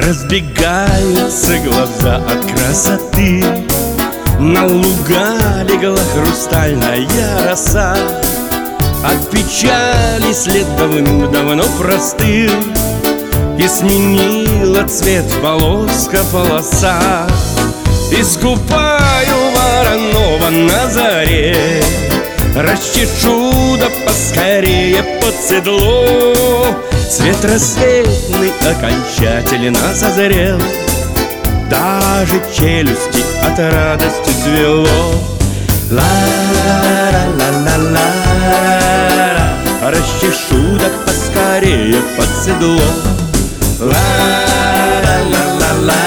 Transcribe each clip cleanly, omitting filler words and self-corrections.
Разбегаются глаза от красоты. На луга легла хрустальная роса. От печали след давным-давно простыл, и сменила цвет полоска-полоса. Искупаю вороного на заре, расчешу да поскорее под седло. Цвет рассветный окончательно созрел, даже челюсти от радости свело. Ла-ла-ла-ла-ла, расчешу да поскорее под седло. Ла-ла-ла-ла,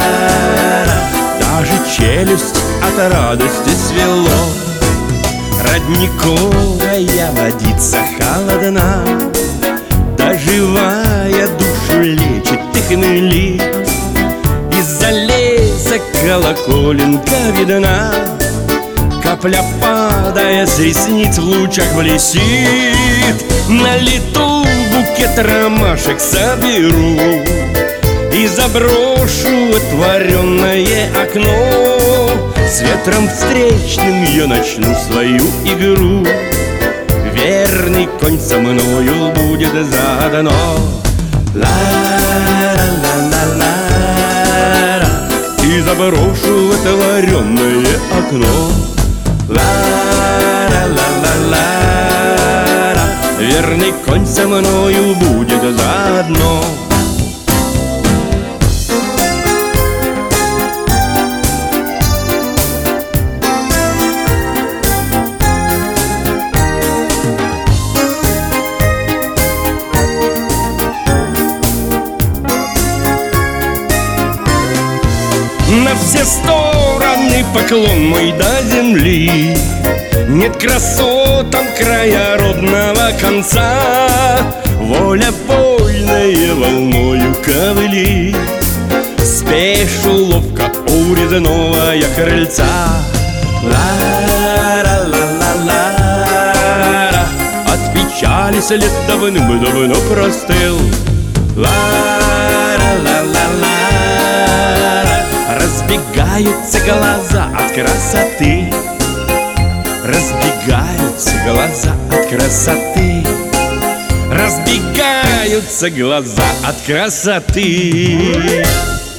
даже челюсть от радости свело. Родниковая водица холодна, да живая душу лечит и хмелит. Из-за леса колоколенка видна, капля, падая с ресниц, в лучах блестит. На лету букет ромашек соберу и заброшу отворенное окно. С ветром встречным я начну свою игру, верный конь со мною будет заодно. Ла-ла-ла-ла-ла, и заброшу отворенное окно. Ла-ла-ла-ла-ла, верный конь со мною будет заодно. На все стороны поклон мой до земли, нет красотам края родного конца. Воля вольная волною ковыли, спешу ловко у резного я крыльца. Ла-ла-ла-ла-ла, от печали след давным-давно простыл. Ла-ла-ла-ла-ла, разбегаются глаза от красоты. Разбегаются глаза от красоты. Разбегаются глаза от красоты.